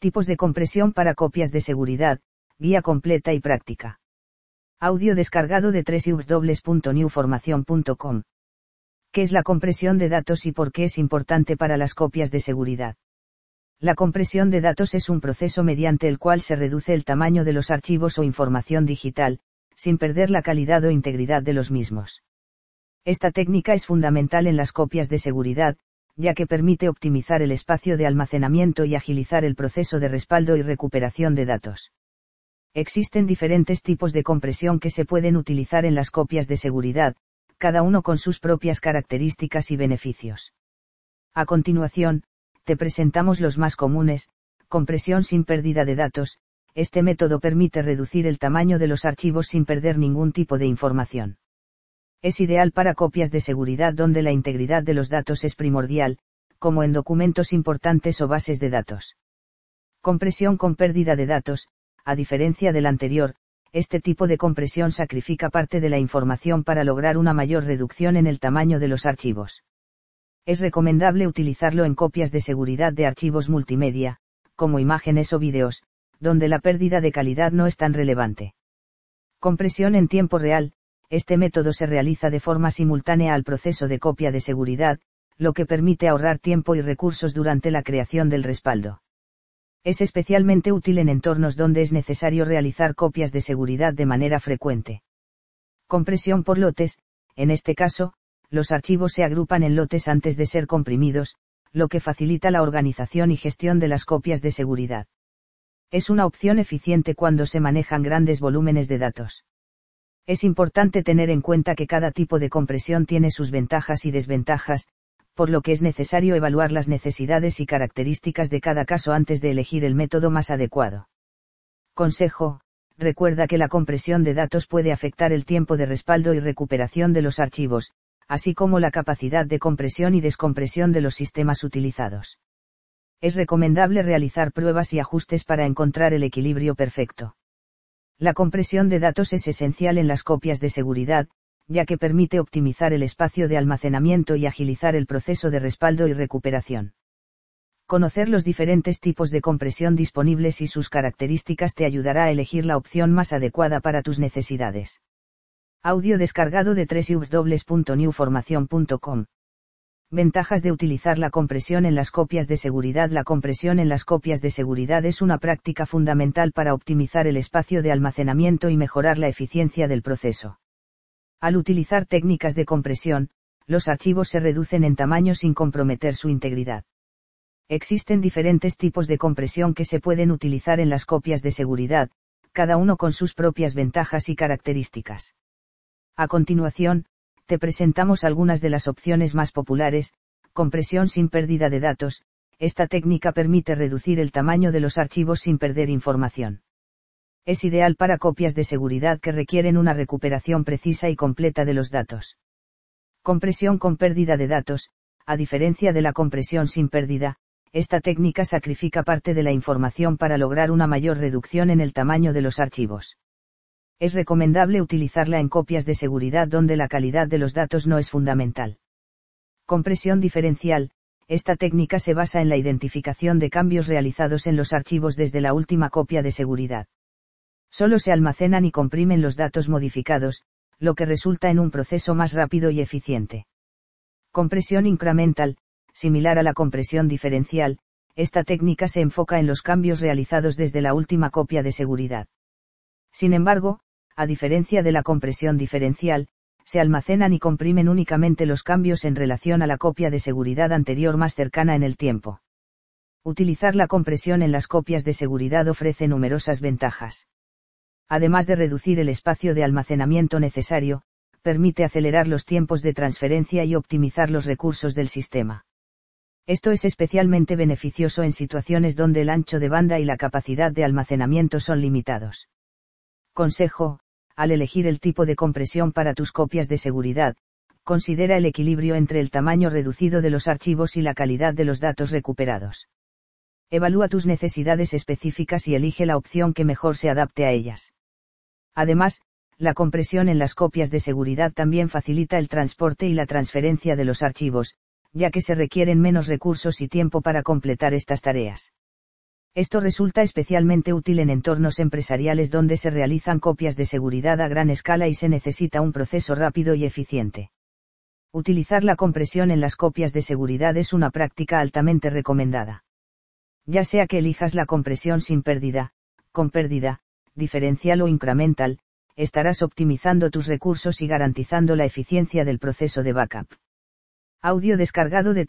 Tipos de compresión para copias de seguridad, guía completa y práctica. Audio descargado de www.newformacion.com. ¿Qué es la compresión de datos y por qué es importante para las copias de seguridad? La compresión de datos es un proceso mediante el cual se reduce el tamaño de los archivos o información digital, sin perder la calidad o integridad de los mismos. Esta técnica es fundamental en las copias de seguridad, ya que permite optimizar el espacio de almacenamiento y agilizar el proceso de respaldo y recuperación de datos. Existen diferentes tipos de compresión que se pueden utilizar en las copias de seguridad, cada uno con sus propias características y beneficios. A continuación, te presentamos los más comunes. Compresión sin pérdida de datos. Este método permite reducir el tamaño de los archivos sin perder ningún tipo de información. Es ideal para copias de seguridad donde la integridad de los datos es primordial, como en documentos importantes o bases de datos. Compresión con pérdida de datos. A diferencia del anterior, este tipo de compresión sacrifica parte de la información para lograr una mayor reducción en el tamaño de los archivos. Es recomendable utilizarlo en copias de seguridad de archivos multimedia, como imágenes o vídeos, donde la pérdida de calidad no es tan relevante. Compresión en tiempo real. Este método se realiza de forma simultánea al proceso de copia de seguridad, lo que permite ahorrar tiempo y recursos durante la creación del respaldo. Es especialmente útil en entornos donde es necesario realizar copias de seguridad de manera frecuente. Compresión por lotes. En este caso, los archivos se agrupan en lotes antes de ser comprimidos, lo que facilita la organización y gestión de las copias de seguridad. Es una opción eficiente cuando se manejan grandes volúmenes de datos. Es importante tener en cuenta que cada tipo de compresión tiene sus ventajas y desventajas, por lo que es necesario evaluar las necesidades y características de cada caso antes de elegir el método más adecuado. Consejo: recuerda que la compresión de datos puede afectar el tiempo de respaldo y recuperación de los archivos, así como la capacidad de compresión y descompresión de los sistemas utilizados. Es recomendable realizar pruebas y ajustes para encontrar el equilibrio perfecto. La compresión de datos es esencial en las copias de seguridad, ya que permite optimizar el espacio de almacenamiento y agilizar el proceso de respaldo y recuperación. Conocer los diferentes tipos de compresión disponibles y sus características te ayudará a elegir la opción más adecuada para tus necesidades. Audio descargado de www.newformacion.com. Ventajas de utilizar la compresión en las copias de seguridad. La compresión en las copias de seguridad es una práctica fundamental para optimizar el espacio de almacenamiento y mejorar la eficiencia del proceso. Al utilizar técnicas de compresión, los archivos se reducen en tamaño sin comprometer su integridad. Existen diferentes tipos de compresión que se pueden utilizar en las copias de seguridad, cada uno con sus propias ventajas y características. A continuación, te presentamos algunas de las opciones más populares. Compresión sin pérdida de datos. Esta técnica permite reducir el tamaño de los archivos sin perder información. Es ideal para copias de seguridad que requieren una recuperación precisa y completa de los datos. Compresión con pérdida de datos. A diferencia de la compresión sin pérdida, esta técnica sacrifica parte de la información para lograr una mayor reducción en el tamaño de los archivos. Es recomendable utilizarla en copias de seguridad donde la calidad de los datos no es fundamental. Compresión diferencial. Esta técnica se basa en la identificación de cambios realizados en los archivos desde la última copia de seguridad. Solo se almacenan y comprimen los datos modificados, lo que resulta en un proceso más rápido y eficiente. Compresión incremental. Similar a la compresión diferencial, esta técnica se enfoca en los cambios realizados desde la última copia de seguridad. Sin embargo, a diferencia de la compresión diferencial, se almacenan y comprimen únicamente los cambios en relación a la copia de seguridad anterior más cercana en el tiempo. Utilizar la compresión en las copias de seguridad ofrece numerosas ventajas. Además de reducir el espacio de almacenamiento necesario, permite acelerar los tiempos de transferencia y optimizar los recursos del sistema. Esto es especialmente beneficioso en situaciones donde el ancho de banda y la capacidad de almacenamiento son limitados. Consejo: al elegir el tipo de compresión para tus copias de seguridad, considera el equilibrio entre el tamaño reducido de los archivos y la calidad de los datos recuperados. Evalúa tus necesidades específicas y elige la opción que mejor se adapte a ellas. Además, la compresión en las copias de seguridad también facilita el transporte y la transferencia de los archivos, ya que se requieren menos recursos y tiempo para completar estas tareas. Esto resulta especialmente útil en entornos empresariales donde se realizan copias de seguridad a gran escala y se necesita un proceso rápido y eficiente. Utilizar la compresión en las copias de seguridad es una práctica altamente recomendada. Ya sea que elijas la compresión sin pérdida, con pérdida, diferencial o incremental, estarás optimizando tus recursos y garantizando la eficiencia del proceso de backup. Audio descargado de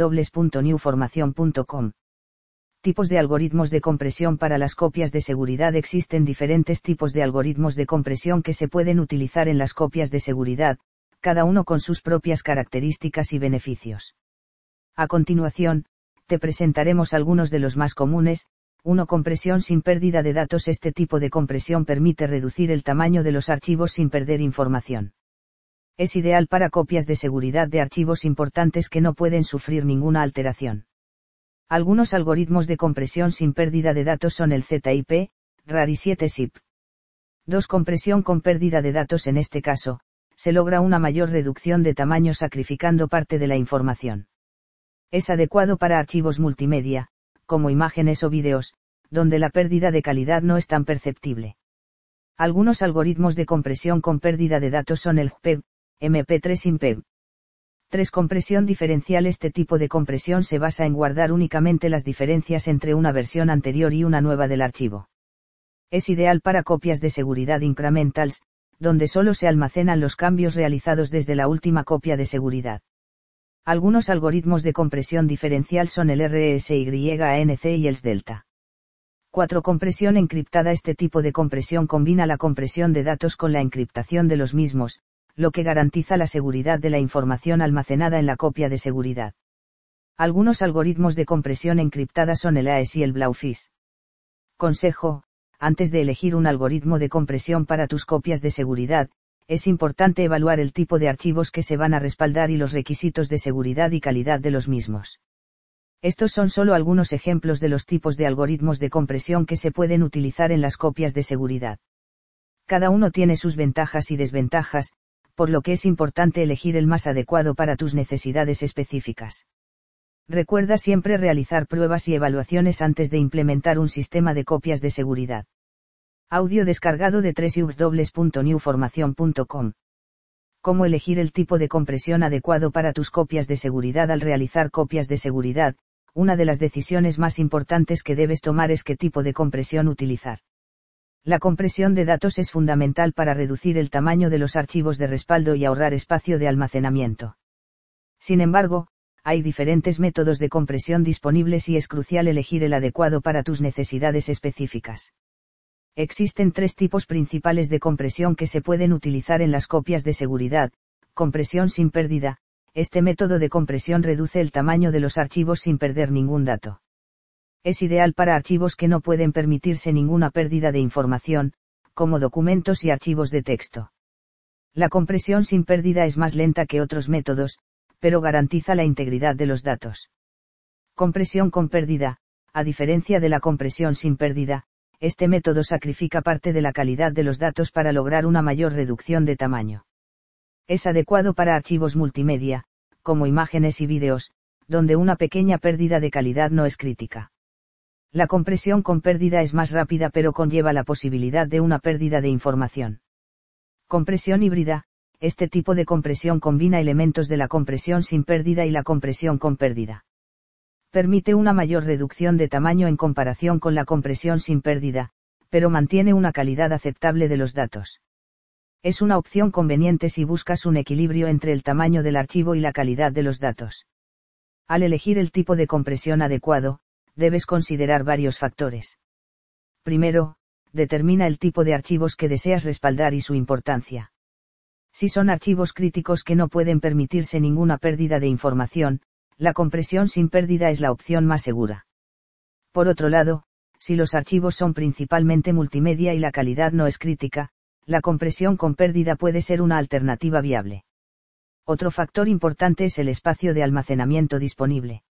www.newformation.com. Tipos de algoritmos de compresión para las copias de seguridad. Existen diferentes tipos de algoritmos de compresión que se pueden utilizar en las copias de seguridad, cada uno con sus propias características y beneficios. A continuación, te presentaremos algunos de los más comunes. 1. Compresión sin pérdida de datos. Este tipo de compresión permite reducir el tamaño de los archivos sin perder información. Es ideal para copias de seguridad de archivos importantes que no pueden sufrir ninguna alteración. Algunos algoritmos de compresión sin pérdida de datos son el ZIP, RAR y 7-zip. 2. Compresión con pérdida de datos. En este caso, se logra una mayor reducción de tamaño sacrificando parte de la información. Es adecuado para archivos multimedia, como imágenes o vídeos, donde la pérdida de calidad no es tan perceptible. Algunos algoritmos de compresión con pérdida de datos son el JPEG, MP3 IMPEG. 3. Compresión diferencial. Este tipo de compresión se basa en guardar únicamente las diferencias entre una versión anterior y una nueva del archivo. Es ideal para copias de seguridad incrementals, donde solo se almacenan los cambios realizados desde la última copia de seguridad. Algunos algoritmos de compresión diferencial son el RSYANC y el SDelta. 4. Compresión encriptada. Este tipo de compresión combina la compresión de datos con la encriptación de los mismos, lo que garantiza la seguridad de la información almacenada en la copia de seguridad. Algunos algoritmos de compresión encriptada son el AES y el Blaufish. Consejo: antes de elegir un algoritmo de compresión para tus copias de seguridad, es importante evaluar el tipo de archivos que se van a respaldar y los requisitos de seguridad y calidad de los mismos. Estos son solo algunos ejemplos de los tipos de algoritmos de compresión que se pueden utilizar en las copias de seguridad. Cada uno tiene sus ventajas y desventajas, por lo que es importante elegir el más adecuado para tus necesidades específicas. Recuerda siempre realizar pruebas y evaluaciones antes de implementar un sistema de copias de seguridad. Audio descargado de www.newformation.com. ¿Cómo elegir el tipo de compresión adecuado para tus copias de seguridad? Al realizar copias de seguridad, una de las decisiones más importantes que debes tomar es qué tipo de compresión utilizar. La compresión de datos es fundamental para reducir el tamaño de los archivos de respaldo y ahorrar espacio de almacenamiento. Sin embargo, hay diferentes métodos de compresión disponibles y es crucial elegir el adecuado para tus necesidades específicas. Existen 3 tipos principales de compresión que se pueden utilizar en las copias de seguridad. Compresión sin pérdida. Este método de compresión reduce el tamaño de los archivos sin perder ningún dato. Es ideal para archivos que no pueden permitirse ninguna pérdida de información, como documentos y archivos de texto. La compresión sin pérdida es más lenta que otros métodos, pero garantiza la integridad de los datos. Compresión con pérdida. A diferencia de la compresión sin pérdida, este método sacrifica parte de la calidad de los datos para lograr una mayor reducción de tamaño. Es adecuado para archivos multimedia, como imágenes y vídeos, donde una pequeña pérdida de calidad no es crítica. La compresión con pérdida es más rápida pero conlleva la posibilidad de una pérdida de información. Compresión híbrida. Este tipo de compresión combina elementos de la compresión sin pérdida y la compresión con pérdida. Permite una mayor reducción de tamaño en comparación con la compresión sin pérdida, pero mantiene una calidad aceptable de los datos. Es una opción conveniente si buscas un equilibrio entre el tamaño del archivo y la calidad de los datos. Al elegir el tipo de compresión adecuado, debes considerar varios factores. Primero, determina el tipo de archivos que deseas respaldar y su importancia. Si son archivos críticos que no pueden permitirse ninguna pérdida de información, la compresión sin pérdida es la opción más segura. Por otro lado, si los archivos son principalmente multimedia y la calidad no es crítica, la compresión con pérdida puede ser una alternativa viable. Otro factor importante es el espacio de almacenamiento disponible.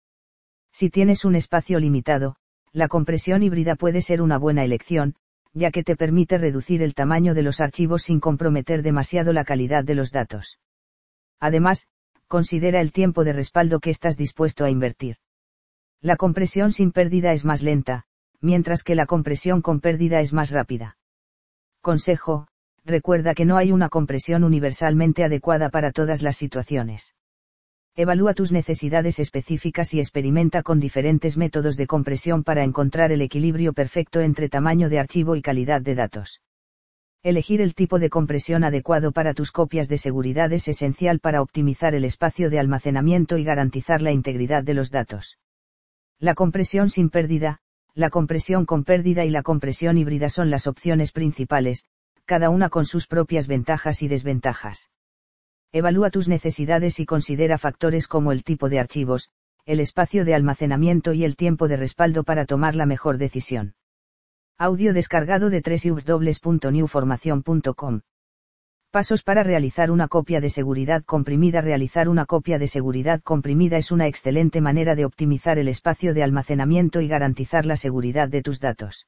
Si tienes un espacio limitado, la compresión híbrida puede ser una buena elección, ya que te permite reducir el tamaño de los archivos sin comprometer demasiado la calidad de los datos. Además, considera el tiempo de respaldo que estás dispuesto a invertir. La compresión sin pérdida es más lenta, mientras que la compresión con pérdida es más rápida. Consejo: recuerda que no hay una compresión universalmente adecuada para todas las situaciones. Evalúa tus necesidades específicas y experimenta con diferentes métodos de compresión para encontrar el equilibrio perfecto entre tamaño de archivo y calidad de datos. Elegir el tipo de compresión adecuado para tus copias de seguridad es esencial para optimizar el espacio de almacenamiento y garantizar la integridad de los datos. La compresión sin pérdida, la compresión con pérdida y la compresión híbrida son las opciones principales, cada una con sus propias ventajas y desventajas. Evalúa tus necesidades y considera factores como el tipo de archivos, el espacio de almacenamiento y el tiempo de respaldo para tomar la mejor decisión. Audio descargado de www.newformation.com. Pasos para realizar una copia de seguridad comprimida. Realizar una copia de seguridad comprimida es una excelente manera de optimizar el espacio de almacenamiento y garantizar la seguridad de tus datos.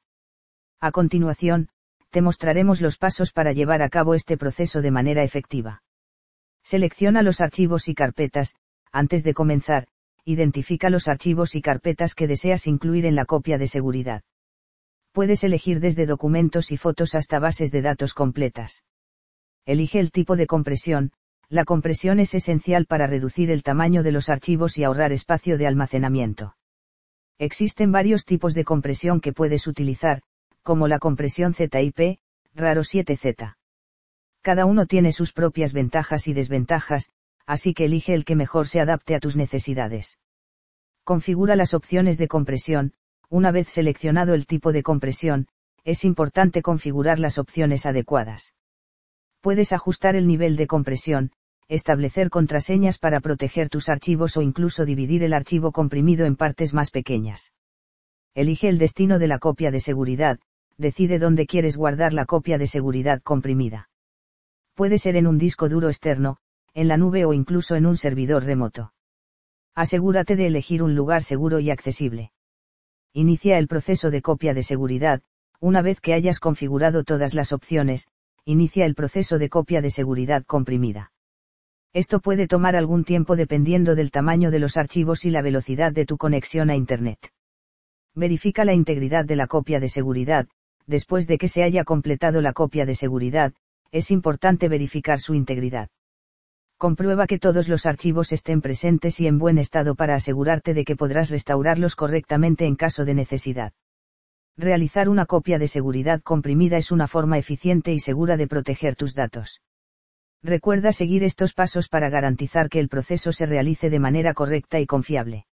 A continuación, te mostraremos los pasos para llevar a cabo este proceso de manera efectiva. Selecciona los archivos y carpetas. Antes de comenzar, identifica los archivos y carpetas que deseas incluir en la copia de seguridad. Puedes elegir desde documentos y fotos hasta bases de datos completas. Elige el tipo de compresión. La compresión es esencial para reducir el tamaño de los archivos y ahorrar espacio de almacenamiento. Existen varios tipos de compresión que puedes utilizar, como la compresión ZIP, Raro 7Z. Cada uno tiene sus propias ventajas y desventajas, así que elige el que mejor se adapte a tus necesidades. Configura las opciones de compresión. Una vez seleccionado el tipo de compresión, es importante configurar las opciones adecuadas. Puedes ajustar el nivel de compresión, establecer contraseñas para proteger tus archivos o incluso dividir el archivo comprimido en partes más pequeñas. Elige el destino de la copia de seguridad. Decide dónde quieres guardar la copia de seguridad comprimida. Puede ser en un disco duro externo, en la nube o incluso en un servidor remoto. Asegúrate de elegir un lugar seguro y accesible. Inicia el proceso de copia de seguridad. Una vez que hayas configurado todas las opciones, inicia el proceso de copia de seguridad comprimida. Esto puede tomar algún tiempo dependiendo del tamaño de los archivos y la velocidad de tu conexión a Internet. Verifica la integridad de la copia de seguridad. Después de que se haya completado la copia de seguridad, es importante verificar su integridad. Comprueba que todos los archivos estén presentes y en buen estado para asegurarte de que podrás restaurarlos correctamente en caso de necesidad. Realizar una copia de seguridad comprimida es una forma eficiente y segura de proteger tus datos. Recuerda seguir estos pasos para garantizar que el proceso se realice de manera correcta y confiable.